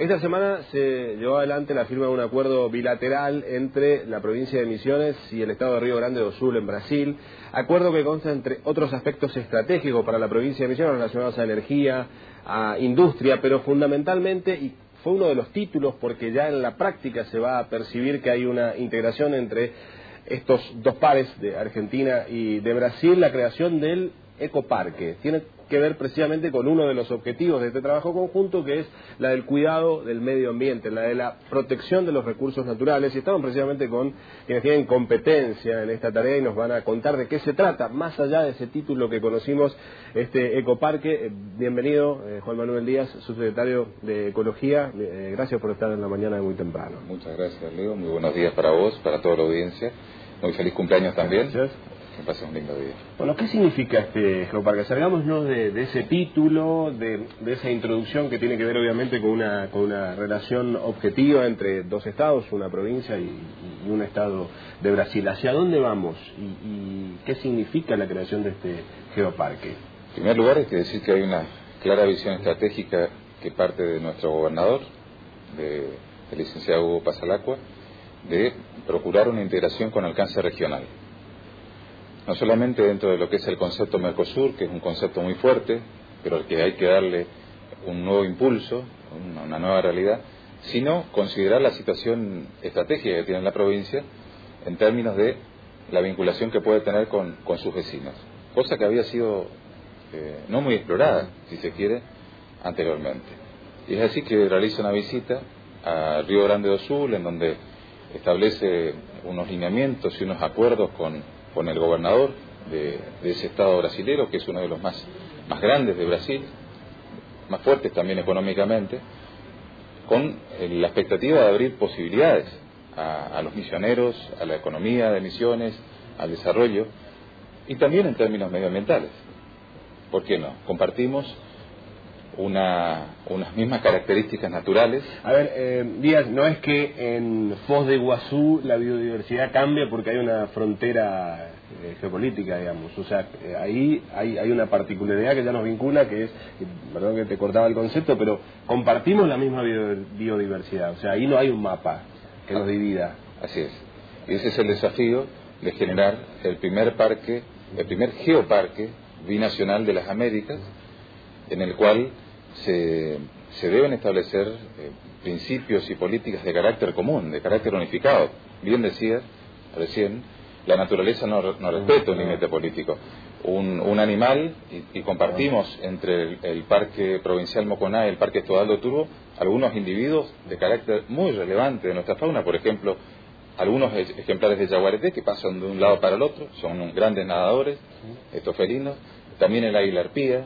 Esta semana se llevó adelante la firma de un acuerdo bilateral entre la provincia de Misiones y el estado de Río Grande do Sul en Brasil. Acuerdo que consta, entre otros aspectos estratégicos para la provincia de Misiones relacionados a energía, a industria, pero fundamentalmente, y fue uno de los títulos porque ya en la práctica se va a percibir que hay una integración entre estos dos pares de Argentina y de Brasil, la creación del ecoparque. Tiene que ver precisamente con uno de los objetivos de este trabajo conjunto, que es la del cuidado del medio ambiente, la de la protección de los recursos naturales, y estamos precisamente con quienes tienen competencia en esta tarea y nos van a contar de qué se trata, más allá de ese título que conocimos, este ecoparque. Bienvenido, Juan Manuel Díaz, subsecretario de Ecología. Gracias por estar en la mañana de muy temprano. Muchas gracias, Leo. Muy buenos días para vos, para toda la audiencia. Muy feliz cumpleaños también. Gracias. Que pases un lindo día. Bueno, ¿qué significa este geoparque? Salgámonos de ese título, de esa introducción que tiene que ver obviamente con una relación objetiva entre dos estados, una provincia y un estado de Brasil. ¿Hacia dónde vamos y qué significa la creación de este geoparque? En primer lugar, hay que decir que hay una clara visión estratégica que parte de nuestro gobernador, del licenciado Hugo Pasalacqua, de procurar una integración con alcance regional. No solamente dentro de lo que es el concepto Mercosur, que es un concepto muy fuerte, pero al que hay que darle un nuevo impulso, una nueva realidad, sino considerar la situación estratégica que tiene la provincia en términos de la vinculación que puede tener con sus vecinos, cosa que había sido no muy explorada, si se quiere, anteriormente. Y es así que realiza una visita a Río Grande do Sul, en donde establece unos lineamientos y unos acuerdos con el gobernador de ese estado brasilero, que es uno de los más grandes de Brasil, más fuertes también económicamente, con la expectativa de abrir posibilidades a los misioneros, a la economía de Misiones, al desarrollo, y también en términos medioambientales. ¿Por qué no? Compartimos unas mismas características naturales. A ver, Díaz, no es que en Foz de Iguazú la biodiversidad cambie porque hay una frontera geopolítica, digamos. O sea, ahí hay una particularidad que ya nos vincula, que es, perdón que te cortaba el concepto, pero compartimos la misma biodiversidad. O sea, ahí no hay un mapa que nos divida. Así es. Y ese es el desafío de generar el primer geoparque binacional de las Américas, en el cual se deben establecer principios y políticas de carácter común, de carácter unificado. Bien decías recién, la naturaleza no respeta un límite político. Un animal, y compartimos entre el Parque Provincial Moconá y el Parque Estodaldo Turbo algunos individuos de carácter muy relevante de nuestra fauna. Por ejemplo, algunos ejemplares de yaguareté que pasan de un lado para el otro, son grandes nadadores, estos felinos. También el águila arpía.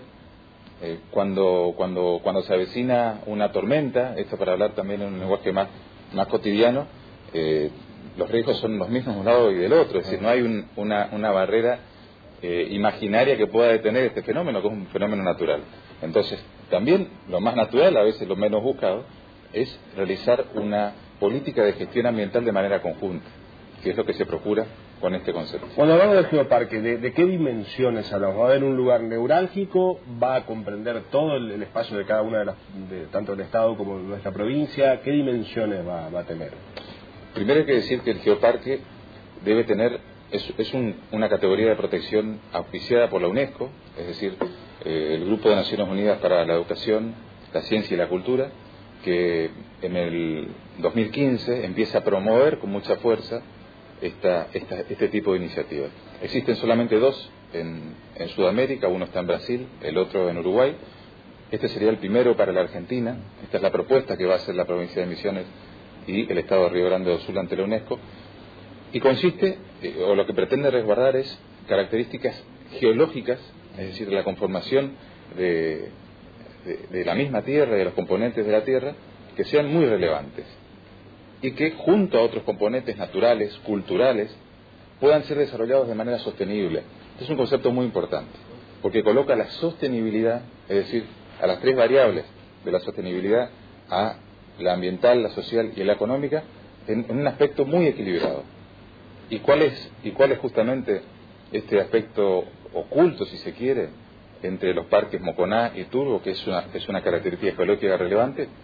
Cuando se avecina una tormenta, esto para hablar también en un lenguaje más cotidiano, los riesgos son los mismos de un lado y del otro, es decir, no hay una barrera imaginaria que pueda detener este fenómeno, que es un fenómeno natural. Entonces, también lo más natural, a veces lo menos buscado, es realizar una política de gestión ambiental de manera conjunta, que es lo que se procura con este concepto. Cuando hablamos del geoparque, ¿de qué dimensiones hablamos? ¿Va a haber un lugar neurálgico? ¿Va a comprender todo el espacio de cada una de tanto el Estado como nuestra provincia? ¿Qué dimensiones va a tener? Primero hay que decir que el geoparque debe tener, una categoría de protección auspiciada por la UNESCO, es decir, el Grupo de Naciones Unidas para la Educación, la Ciencia y la Cultura, que en el 2015 empieza a promover con mucha fuerza este tipo de iniciativas. Existen solamente dos en Sudamérica, uno está en Brasil, el otro en Uruguay. Este sería el primero para la Argentina. Esta es la propuesta que va a hacer la provincia de Misiones y el estado de Río Grande do Sul ante la UNESCO. Y consiste, o lo que pretende resguardar, es características geológicas, es decir, la conformación de la misma tierra y de los componentes de la tierra, que sean muy relevantes y que junto a otros componentes naturales, culturales, puedan ser desarrollados de manera sostenible. Este es un concepto muy importante, porque coloca la sostenibilidad, es decir, a las tres variables de la sostenibilidad, a la ambiental, la social y la económica, en un aspecto muy equilibrado. ¿Y cuál es justamente este aspecto oculto, si se quiere, entre los parques Moconá y Turbo, que es una característica geológica relevante?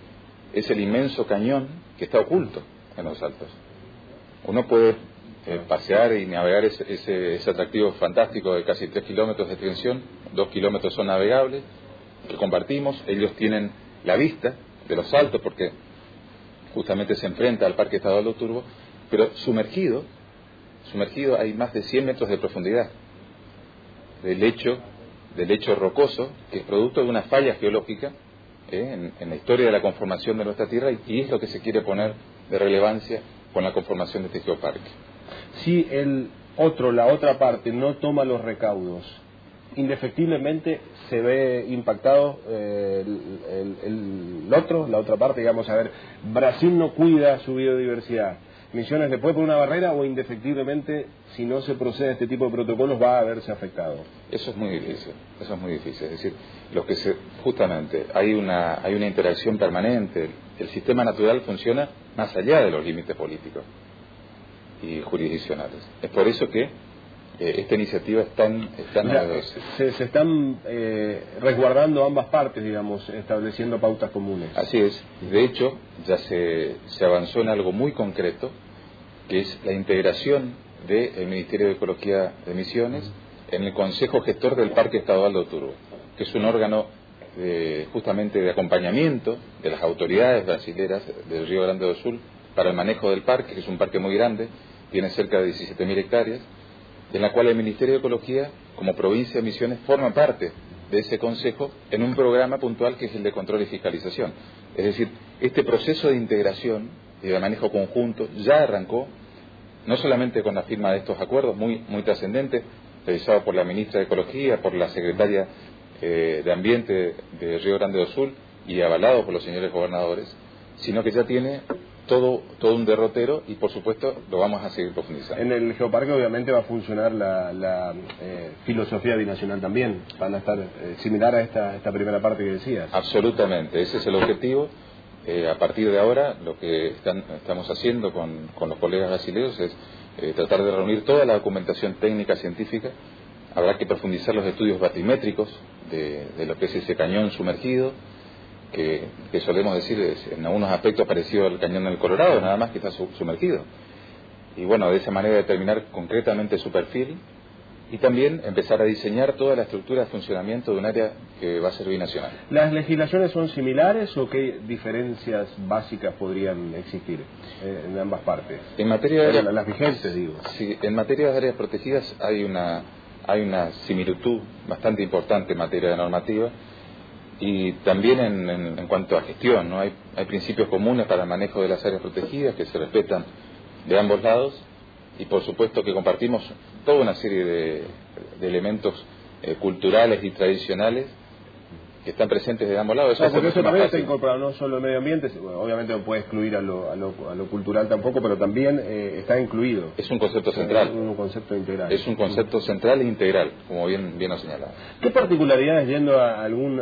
es el inmenso cañón que está oculto en los Altos. Uno puede pasear y navegar ese atractivo fantástico de casi 3 kilómetros de extensión, 2 kilómetros son navegables, que compartimos. Ellos tienen la vista de los Altos porque justamente se enfrenta al Parque Estado Aldo Oturbo, pero sumergido hay más de 100 metros de profundidad del lecho rocoso, que es producto de una falla geológica en la historia de la conformación de nuestra Tierra, y es lo que se quiere poner de relevancia con la conformación de este geoparque. Si la otra parte no toma los recaudos, indefectiblemente se ve impactado la otra parte, digamos, a ver, Brasil no cuida su biodiversidad, Misiones le puede poner una barrera, o indefectiblemente, si no se procede a este tipo de protocolos, va a verse afectado. Eso es muy difícil, es decir, justamente hay una interacción permanente, el sistema natural funciona más allá de los límites políticos y jurisdiccionales. Es por eso que esta iniciativa es tan novedosa. Se están resguardando ambas partes, digamos, estableciendo pautas comunes. Así es. De hecho, ya se avanzó en algo muy concreto, que es la integración del Ministerio de Ecología de Misiones en el Consejo Gestor del Parque Estado Aldo Oturbo, que es un órgano justamente de acompañamiento de las autoridades brasileras del Río Grande do Sul para el manejo del parque, que es un parque muy grande, tiene cerca de 17.000 hectáreas, en la cual el Ministerio de Ecología, como provincia de Misiones, forma parte de ese consejo en un programa puntual que es el de control y fiscalización. Es decir, este proceso de integración y de manejo conjunto ya arrancó, no solamente con la firma de estos acuerdos muy trascendentes, realizados por la ministra de Ecología, por la secretaria de Ambiente de Río Grande do Sul y avalado por los señores gobernadores, sino que ya tiene todo un derrotero, y por supuesto lo vamos a seguir profundizando. En el geoparque obviamente va a funcionar la filosofía binacional también, van a estar similar a esta primera parte que decías. Absolutamente, ese es el objetivo. A partir de ahora lo que estamos haciendo con los colegas brasileños es tratar de reunir toda la documentación técnica científica. Habrá que profundizar los estudios batimétricos de lo que es ese cañón sumergido, que solemos decir es en algunos aspectos parecido al cañón del Colorado, nada más que está sumergido. Y bueno, de esa manera determinar concretamente su perfil y también empezar a diseñar toda la estructura de funcionamiento de un área que va a ser binacional. ¿Las legislaciones son similares o qué diferencias básicas podrían existir en ambas partes? En materia de las vigentes, digo. Sí, en materia de áreas protegidas hay una similitud bastante importante en materia de normativa. Y también en cuanto a gestión, ¿no? Hay principios comunes para el manejo de las áreas protegidas que se respetan de ambos lados, y por supuesto que compartimos toda una serie de elementos culturales y tradicionales que están presentes de ambos lados. Porque eso también está incorporado, no solo el medio ambiente, obviamente no puede excluir a lo cultural tampoco, pero también está incluido. Es un concepto central. Es un concepto integral. Es un concepto central e integral, como bien lo señalaba. ¿Qué particularidades, yendo a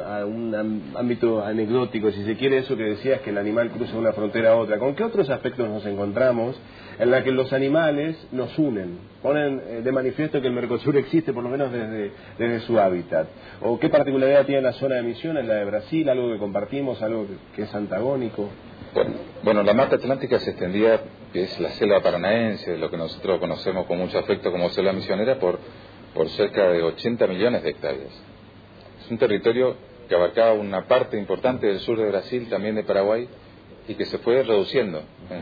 un ámbito anecdótico, si se quiere, eso que decías, que el animal cruza una frontera a otra, con qué otros aspectos nos encontramos en la que los animales nos unen, ponen de manifiesto que el Mercosur existe por lo menos desde su hábitat? ¿O qué particularidad tiene la zona de Misiones, la de Brasil, algo que compartimos, algo que es antagónico? Bueno, la Mata Atlántica se extendía, que es la selva paranaense, lo que nosotros conocemos con mucho afecto como selva misionera, por cerca de 80 millones de hectáreas. Es un territorio que abarcaba una parte importante del sur de Brasil, también de Paraguay, y que se fue reduciendo en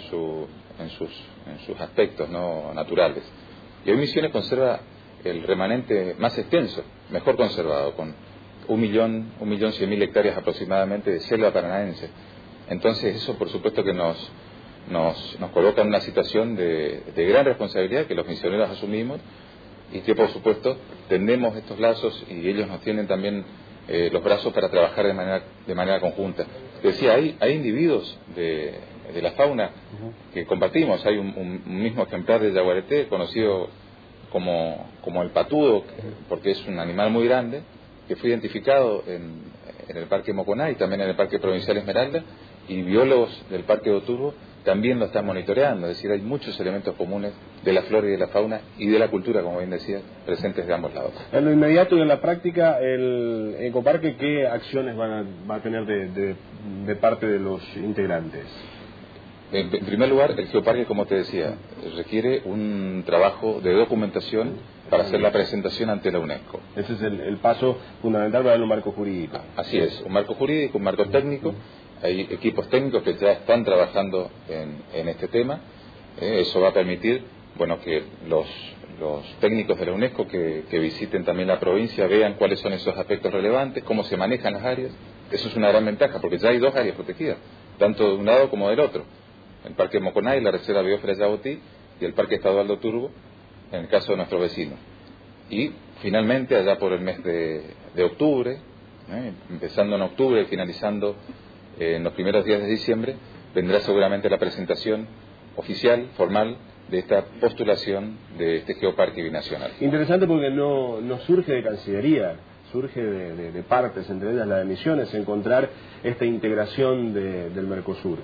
sus aspectos no naturales. Y hoy Misiones conserva el remanente más extenso, mejor conservado, con 1.100.000 hectáreas aproximadamente de selva paranaense. Entonces eso por supuesto que nos coloca en una situación de gran responsabilidad que los misioneros asumimos, y que por supuesto tendemos estos lazos y ellos nos tienen también los brazos para trabajar de manera conjunta. Decía, hay individuos de la fauna que compartimos. Hay un mismo ejemplar de yaguareté conocido como el patudo, porque es un animal muy grande, que fue identificado en el Parque Moconá y también en el Parque Provincial Esmeralda, y biólogos del Parque de Oturbo también lo están monitoreando, es decir, hay muchos elementos comunes de la flora y de la fauna y de la cultura, como bien decía, presentes de ambos lados. En lo inmediato y en la práctica, el ecoparque, ¿qué acciones va a tener de parte de los integrantes? En primer lugar, el geoparque, como te decía, requiere un trabajo de documentación para hacer la presentación ante la UNESCO. Ese es el paso fundamental para darle un marco jurídico. Así es, un marco jurídico, un marco técnico. Hay equipos técnicos que ya están trabajando en este tema. Eso va a permitir, bueno, que los técnicos de la UNESCO que visiten también la provincia vean cuáles son esos aspectos relevantes, cómo se manejan las áreas. Eso es una gran ventaja, porque ya hay dos áreas protegidas, tanto de un lado como del otro. El Parque Moconay, la Reserva Biosfera Yabotí, y el Parque Estadual de Oturbo, en el caso de nuestros vecinos. Y finalmente, allá por el mes de octubre, empezando en octubre y finalizando en los primeros días de diciembre, vendrá seguramente la presentación oficial, formal, de esta postulación de este geoparque binacional. Interesante porque no surge de Cancillería, surge de partes, entre ellas la de Misiones, encontrar esta integración del Mercosur.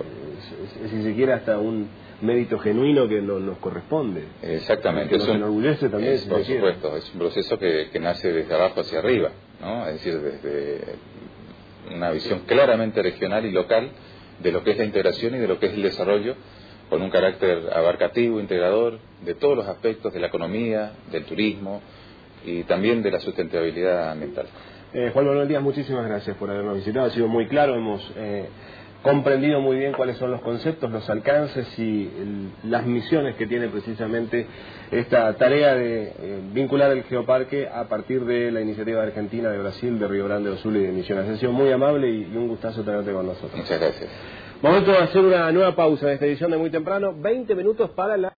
Si se quiere, hasta un mérito genuino que nos corresponde. Exactamente. Que nos enorgullece también. Por supuesto, es un proceso que nace desde abajo hacia arriba, ¿no? Es decir, desde una visión claramente regional y local de lo que es la integración y de lo que es el desarrollo, con un carácter abarcativo, integrador, de todos los aspectos de la economía, del turismo y también de la sustentabilidad ambiental. Juan Manuel Díaz, muchísimas gracias por habernos visitado, ha sido muy claro, hemos comprendido muy bien cuáles son los conceptos, los alcances y las misiones que tiene precisamente esta tarea de vincular el geoparque a partir de la iniciativa argentina, de Brasil, de Río Grande do Sul y de Misiones. Ha sido muy amable y un gustazo tenerte con nosotros. Muchas gracias. Momento de hacer una nueva pausa en esta edición de Muy Temprano, 20 minutos para la...